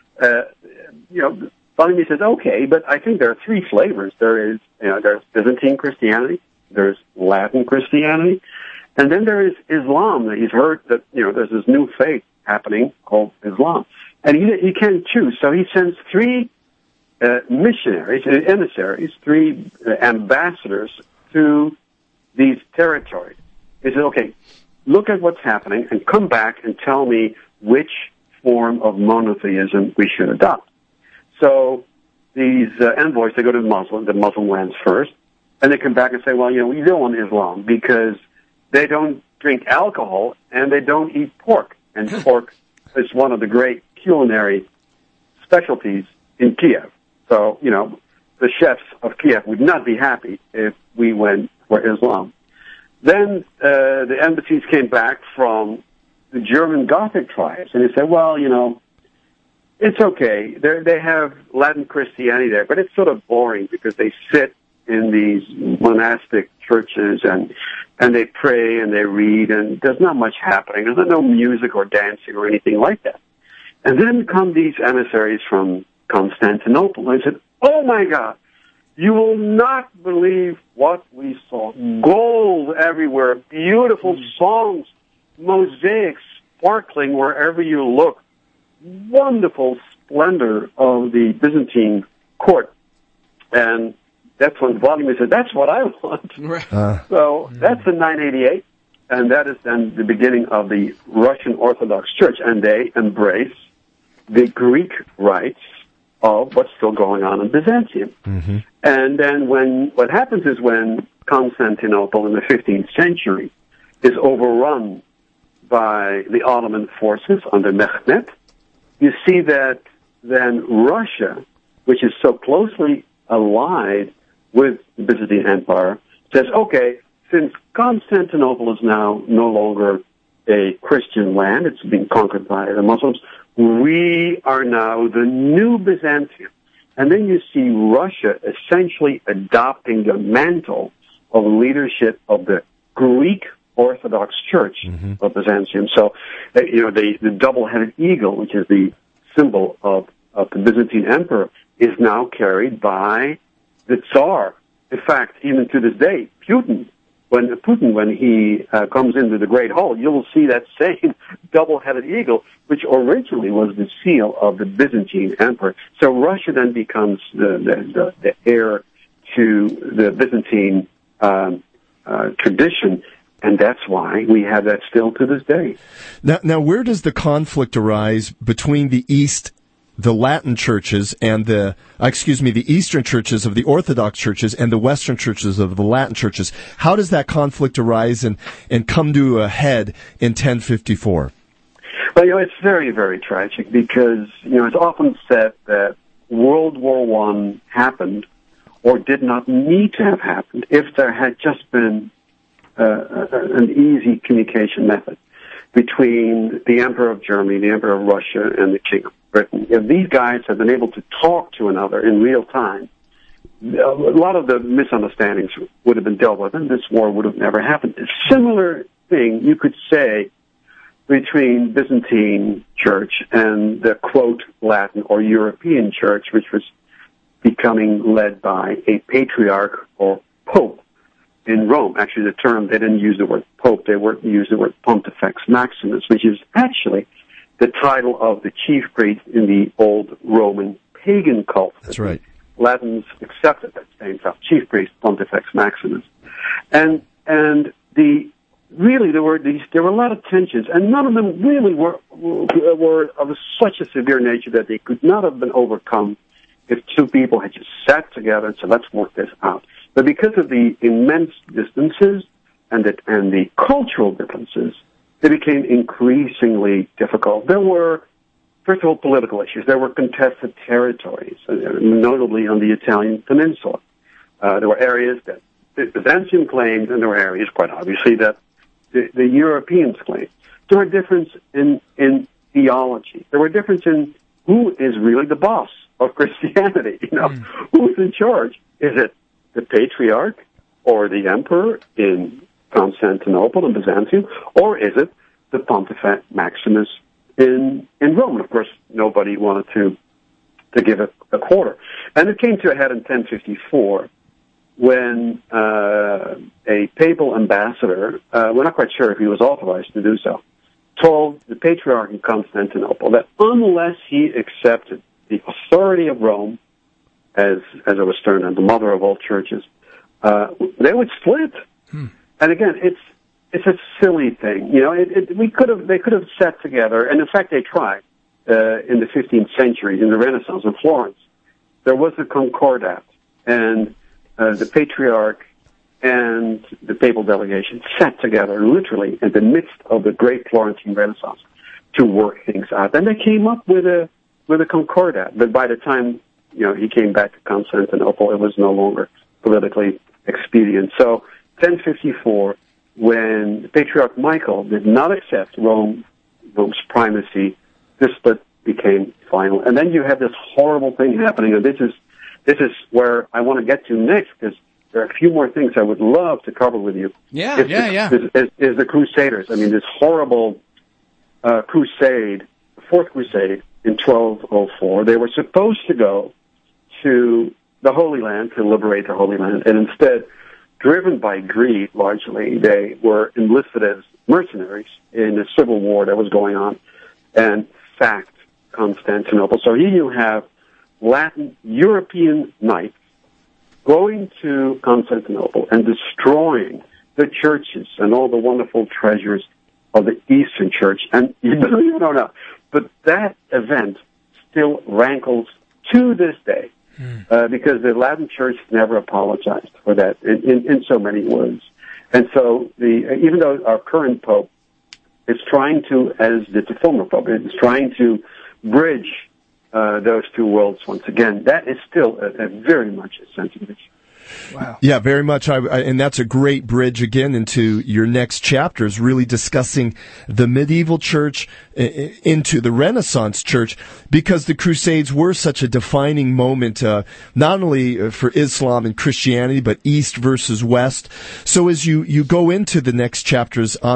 Vladimir says, okay, but I think there are three flavors. There's Byzantine Christianity, there's Latin Christianity, and then there is Islam. He's heard that, there's this new faith happening called Islam. And he can't choose, so he sends three missionaries, emissaries, three ambassadors to these territories. He said, okay, look at what's happening and come back and tell me which form of monotheism we should adopt. So these envoys, they go to the Muslim lands first, and they come back and say, well, we don't want Islam because they don't drink alcohol and they don't eat pork. And pork is one of the great culinary specialties in Kiev. So, the chefs of Kiev would not be happy if we went for Islam. Then the embassies came back from the German Gothic tribes, and they said, well, it's okay. They have Latin Christianity there, but it's sort of boring because they sit in these monastic churches and they pray and they read, and there's not much happening. There's no music or dancing or anything like that. And then come these emissaries from Constantinople, and I said, oh my God, you will not believe what we saw. Gold everywhere, beautiful songs, mosaics sparkling wherever you look. Wonderful splendor of the Byzantine court. And that's when Vladimir said, that's what I want. So that's in 988, and that is then the beginning of the Russian Orthodox Church, and they embrace the Greek rites of what's still going on in Byzantium. Mm-hmm. And then what happens is when Constantinople in the 15th century is overrun by the Ottoman forces under Mehmet, you see that then Russia, which is so closely allied with the Byzantine Empire, says, okay, since Constantinople is now no longer a Christian land, it's being conquered by the Muslims, we are now the new Byzantium. And then you see Russia essentially adopting the mantle of leadership of the Greek Orthodox Church of Byzantium. So, the double-headed eagle, which is the symbol of the Byzantine emperor, is now carried by the Tsar. In fact, even to this day, Putin, when he comes into the Great Hall, you will see that same double-headed eagle, which originally was the seal of the Byzantine emperor. So Russia then becomes the heir to the Byzantine tradition, and that's why we have that still to this day. Now, where does the conflict arise between the East, the Latin churches, and the Eastern churches of the Orthodox churches and the Western churches of the Latin churches? How does that conflict arise and come to a head in 1054? Well, it's very, very tragic because, it's often said that World War I happened or did not need to have happened if there had just been an easy communication method between the Emperor of Germany, the Emperor of Russia, and the King of Britain. If these guys had been able to talk to another in real time, a lot of the misunderstandings would have been dealt with, and this war would have never happened. A similar thing you could say between Byzantine Church and the, quote, Latin or European Church, which was becoming led by a patriarch or pope in Rome. Actually, the term, they didn't use the word pope, they used the word Pontifex Maximus, which is actually the title of the chief priest in the old Roman pagan cult. That's right. Latins accepted that same title, chief priest Pontifex Maximus. And there were a lot of tensions, and none of them really were of such a severe nature that they could not have been overcome if two people had just sat together and said, let's work this out. But because of the immense distances and the cultural differences, they became increasingly difficult. There were first of all, political issues. There were contested territories, notably on the Italian peninsula. There were areas that the Byzantium claimed, and there were areas, quite obviously, that the Europeans claimed. There were differences in theology. There were differences in who is really the boss of Christianity. Who's in charge? Is it the Patriarch or the Emperor in Constantinople and Byzantium, or is it the Pontifex Maximus in Rome? And of course, nobody wanted to give it a quarter. And it came to a head in 1054 when a papal ambassador, we're not quite sure if he was authorized to do so, told the Patriarch in Constantinople that unless he accepted the authority of Rome, as it was termed, and the mother of all churches, they would split. And again, it's a silly thing. They could have sat together, and in fact they tried in the 15th century, in the Renaissance in Florence. There was a Concordat, and the Patriarch and the papal delegation sat together literally in the midst of the great Florentine Renaissance to work things out. And they came up with a Concordat, but by the time he came back to Constantinople, it was no longer politically expedient. So 1054, when the Patriarch Michael did not accept Rome's primacy, this split became final. And then you have this horrible thing happening, and this is where I want to get to next, because there are a few more things I would love to cover with you. Is the Crusaders. I mean, this horrible crusade, the Fourth Crusade in 1204. They were supposed to go to the Holy Land to liberate the Holy Land, and instead, driven by greed largely, they were enlisted as mercenaries in a civil war that was going on and sacked Constantinople. So here you have Latin European knights going to Constantinople and destroying the churches and all the wonderful treasures of the Eastern Church. And you don't know, but that event still rankles to this day, because the Latin Church never apologized for that in so many words. And so even though our current Pope is trying to, as did the former Pope, is trying to bridge those two worlds once again, that is still a very much a sensitive issue. Wow. Yeah, very much. And that's a great bridge again into your next chapters, really discussing the medieval church into the Renaissance church, because the Crusades were such a defining moment, not only for Islam and Christianity, but East versus West. So as you go into the next chapters on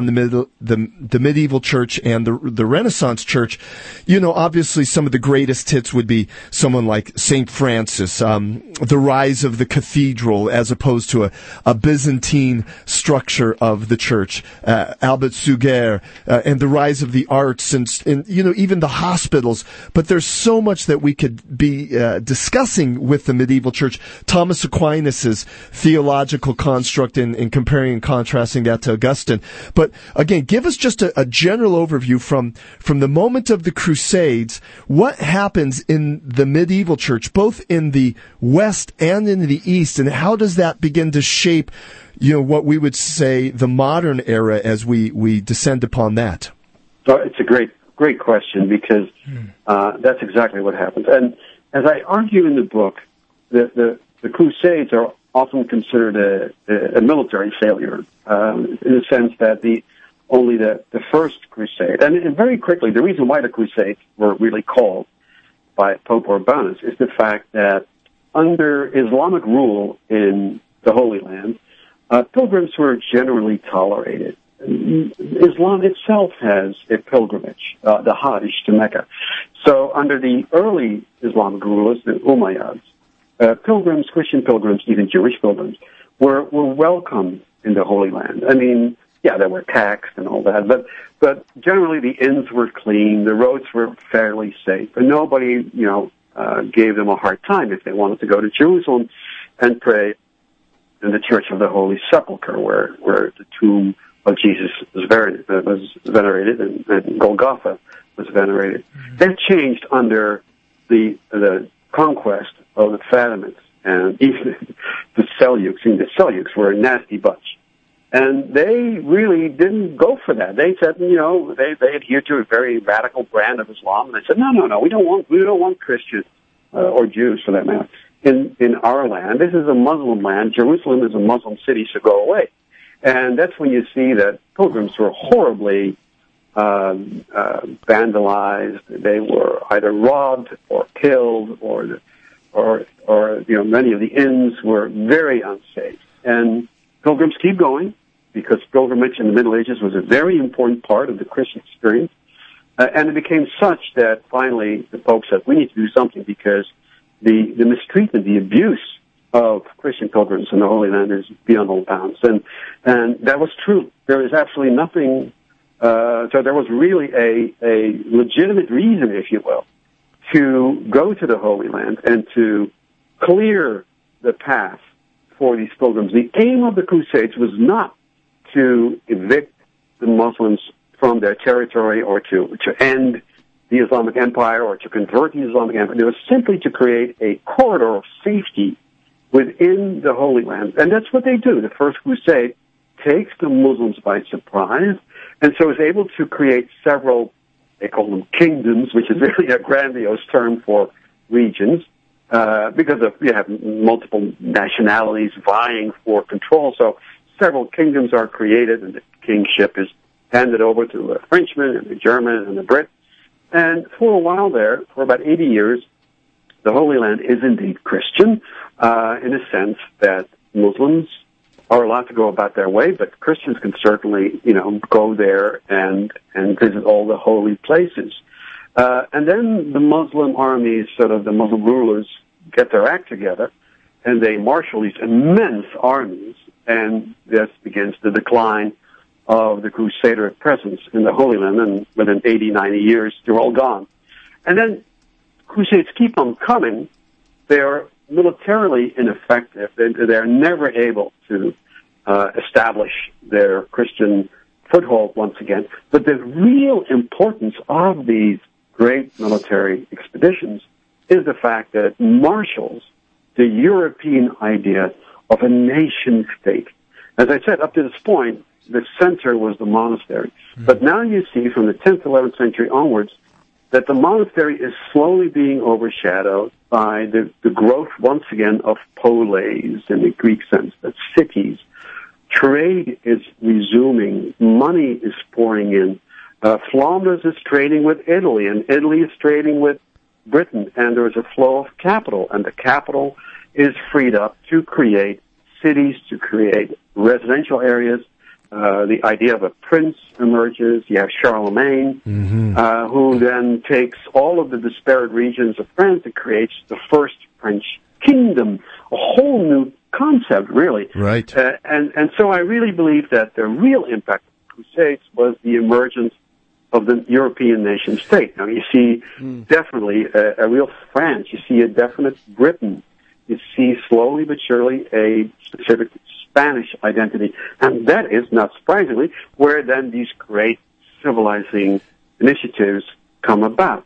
the medieval church and the Renaissance church, obviously some of the greatest hits would be someone like St. Francis, the rise of the cathedral as opposed to a Byzantine structure of the church, Albert Suger, and the rise of the arts and even the hospitals. But there's so much that we could be discussing with the medieval church. Thomas Aquinas' theological construct in comparing and contrasting that to Augustine. But again, give us just a general overview from the moment of the Crusades, what happens in the medieval church, both in the West and in the East, and how does that begin to shape, what we would say the modern era as we descend upon that? So it's a great question, because that's exactly what happens. And as I argue in the book, the Crusades are often considered a military failure, in the sense that only the first Crusade, and very quickly, the reason why the Crusades were really called by Pope Urbanus is the fact that under Islamic rule in the Holy Land, pilgrims were generally tolerated. Islam itself has a pilgrimage, the Hajj to Mecca. So under the early Islamic rulers, the Umayyads, pilgrims, Christian pilgrims, even Jewish pilgrims, were welcome in the Holy Land. I mean, yeah, they were taxed and all that, but generally the inns were clean, the roads were fairly safe, and nobody, gave them a hard time if they wanted to go to Jerusalem and pray in the Church of the Holy Sepulchre, where the tomb of Jesus was venerated, and Golgotha was venerated. That changed under the conquest of the Fatimids and even the Seljuks. The Seljuks were a nasty bunch, And they really didn't go for that. They said, they adhered to a very radical brand of Islam, and they said, no, we don't want Christians or Jews for that matter in our land. This is a Muslim land. Jerusalem is a Muslim city, so go away. And that's when you see that pilgrims were horribly vandalized. They were either robbed or killed, or many of the inns were very unsafe. And pilgrims keep going because pilgrimage in the Middle Ages was a very important part of the Christian experience. And it became such that finally the Pope said, we need to do something because the mistreatment, the abuse of Christian pilgrims in the Holy Land is beyond all bounds. And that was true. There is absolutely nothing, so there was really a legitimate reason, if you will, to go to the Holy Land and to clear the path for these pilgrims. The aim of the Crusades was not to evict the Muslims from their territory or to end the Islamic Empire or to convert the Islamic Empire. It was simply to create a corridor of safety within the Holy Land. And that's what they do. The First Crusade takes the Muslims by surprise and so is able to create several, they call them kingdoms, which is really a grandiose term for regions, because you have multiple nationalities vying for control. So several kingdoms are created, and the kingship is handed over to a Frenchman and a German and a Brit. And for a while there, for about 80 years, the Holy Land is indeed Christian, in a sense that Muslims are allowed to go about their way, but Christians can certainly, go there and visit all the holy places. And then the Muslim armies, sort of the Muslim rulers, get their act together, and they marshal these immense armies, and this begins the decline of the Crusader presence in the Holy Land, and within 80, 90 years, they're all gone. And then Crusades keep on coming. They're militarily ineffective. They're never able to establish their Christian foothold once again. But the real importance of these great military expeditions is the fact that it marshals the European idea of a nation state. As I said, up to this point, the center was the monastery. But now you see from the 10th, 11th century onwards that the monastery is slowly being overshadowed by the growth, once again, of poleis in the Greek sense, that cities. Trade is resuming. Money is pouring in. Flanders is trading with Italy, and Italy is trading with Britain, and there is a flow of capital, and the capital is freed up to create cities, to create residential areas. The idea of a prince emerges. You have Charlemagne, who then takes all of the disparate regions of France and creates the first French kingdom, a whole new concept, really. Right. And so I really believe that the real impact of the Crusades was the emergence of the European nation state. Now, you see definitely a real France. You see a definite Britain. You see slowly but surely a specific Spanish identity. And that is, not surprisingly, where then these great civilizing initiatives come about.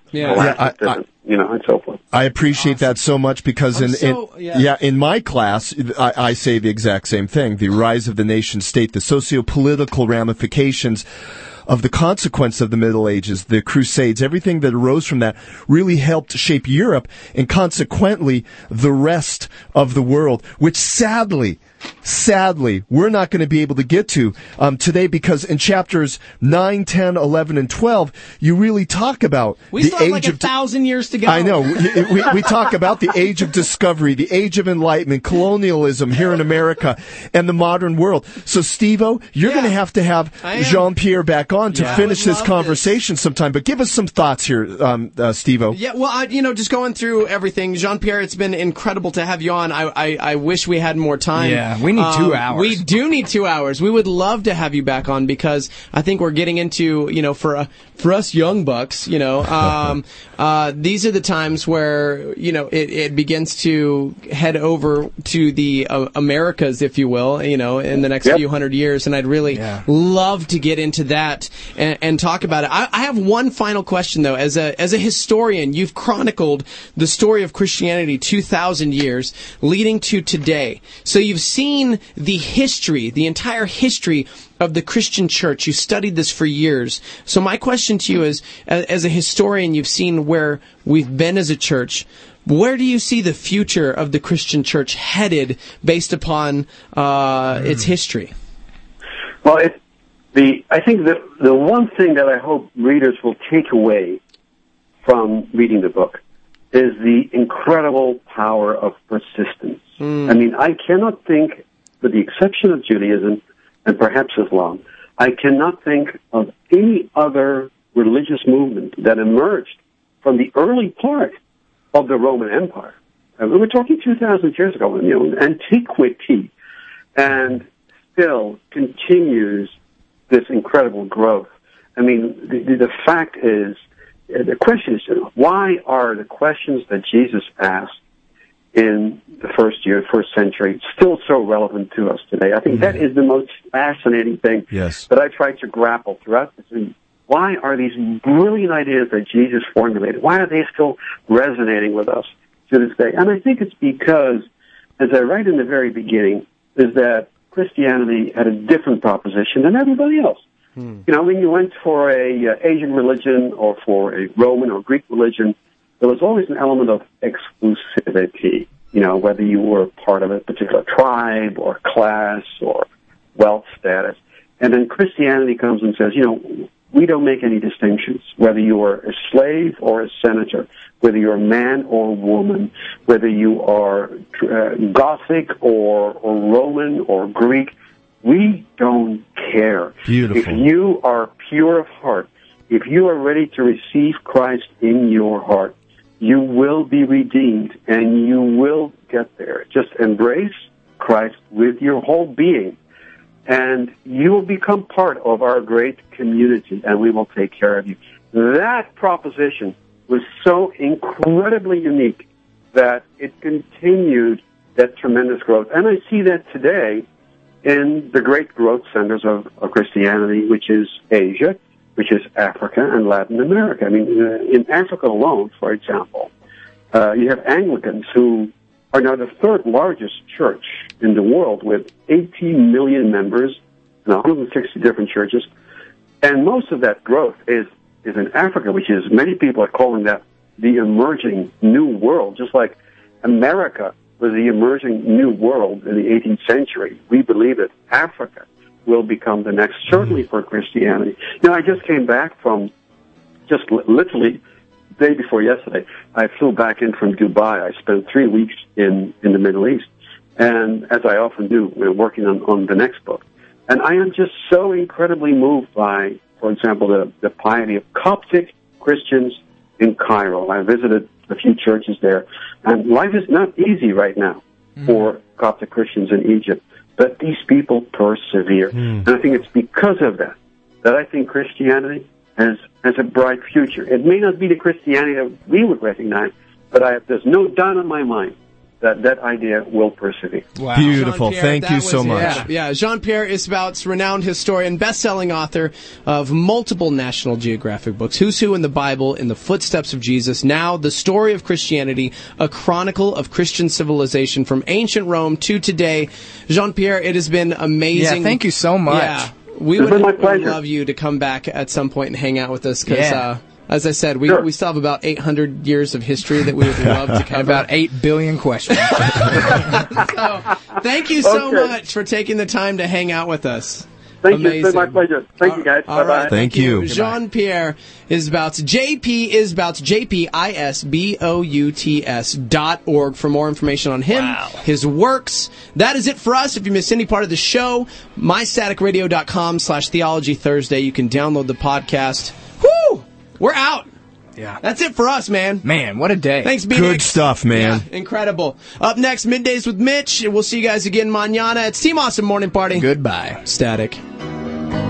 And so forth. I appreciate that so much because in my class, I say the exact same thing. The rise of the nation state, the socio-political ramifications of the consequence of the Middle Ages, the Crusades, everything that arose from that really helped shape Europe and consequently the rest of the world, which sadly, we're not going to be able to get to today because in chapters 9, 10, 11, and 12, you really talk about we still have like 1,000 years to go. I know. We talk about the age of discovery, the age of enlightenment, colonialism here in America, and the modern world. So, Steve-O, you're going to have Jean-Pierre back on to finish this conversation sometime. But give us some thoughts here, Steve-O. Yeah, well, just going through everything, Jean-Pierre, it's been incredible to have you on. I wish we had more time. Yeah, we need 2 hours. We do need 2 hours. We would love to have you back on because I think we're getting into, for us young bucks, these are the times where, it begins to head over to the Americas, if you will, in the next few hundred years. And I'd really love to get into that and talk about it. I have one final question, though. As a historian, you've chronicled the story of Christianity 2,000 years leading to today. So you've seen seen the history, the entire history of the Christian church. You studied this for years. So my question to you is, as a historian, you've seen where we've been as a church. Where do you see the future of the Christian church headed based upon its history? Well, I think that the one thing that I hope readers will take away from reading the book is the incredible power of persistence. I mean, I cannot think, with the exception of Judaism and perhaps Islam, I cannot think of any other religious movement that emerged from the early part of the Roman Empire. We were talking 2,000 years ago, antiquity, and still continues this incredible growth. I mean, the fact is, the question is, why are the questions that Jesus asked in the first century still so relevant to us today? I think that is the most fascinating thing that I try to grapple throughout this. I mean, why are these brilliant ideas that Jesus formulated, why are they still resonating with us to this day? And I think it's because, as I write in the very beginning, is that Christianity had a different proposition than everybody else. You know, when you went for a Asian religion or for a Roman or Greek religion, there was always an element of exclusivity, you know, whether you were part of a particular tribe or class or wealth status. And then Christianity comes and says, you know, we don't make any distinctions, whether you are a slave or a senator, whether you're a man or a woman, whether you are Gothic or Roman or Greek. We don't care. Beautiful. If you are pure of heart, if you are ready to receive Christ in your heart, you will be redeemed and you will get there. Just embrace Christ with your whole being, and you will become part of our great community, and we will take care of you. That proposition was so incredibly unique that it continued that tremendous growth. And I see that today in the great growth centers of Christianity, which is Asia, which is Africa and Latin America. I mean, in Africa alone, for example, you have Anglicans who are now the third largest church in the world with 18 million members and 160 different churches. And most of that growth is in Africa, which is, many people are calling that the emerging new world, just like America was the emerging new world in the 18th century. We believe that Africa will become the next, certainly for Christianity. Now, I just came back from, just literally the day before yesterday, I flew back in from Dubai. I spent 3 weeks in the Middle East, and as I often do, we're working on the next book. And I am just so incredibly moved by, for example, the piety of Coptic Christians in Cairo. I visited a few churches there, and life is not easy right now for Coptic Christians in Egypt, but these people persevere. And I think it's because of that I think Christianity has a bright future. It may not be the Christianity that we would recognize, but there's no doubt in my mind that idea will persevere. Wow. Beautiful. Thank you so much. Yeah. Jean-Pierre Isbout's renowned historian, best-selling author of multiple National Geographic books, Who's Who in the Bible, In the Footsteps of Jesus, now The Story of Christianity, a chronicle of Christian civilization from ancient Rome to today. Jean-Pierre, it has been amazing. Yeah, thank you so much. Yeah, we would love you to come back at some point and hang out with us, because as I said, we still have about 800 years of history that we would love to cover. About 8 billion questions. So, thank you so much for taking the time to hang out with us. Thank you. It's been my pleasure. Thank you, guys. Bye-bye. Right, thank you. Jean-Pierre Isbouts, JP Isbouts, JPISBOUTS.org for more information on him, his works. That is it for us. If you missed any part of the show, mystaticradio.com/Theology Thursday. You can download the podcast. Woo! We're out. Yeah. That's it for us, man. Man, what a day. Thanks, B. Good stuff, man. Yeah, incredible. Up next, Middays with Mitch. We'll see you guys again mañana. It's Team Awesome Morning Party. Goodbye. Static.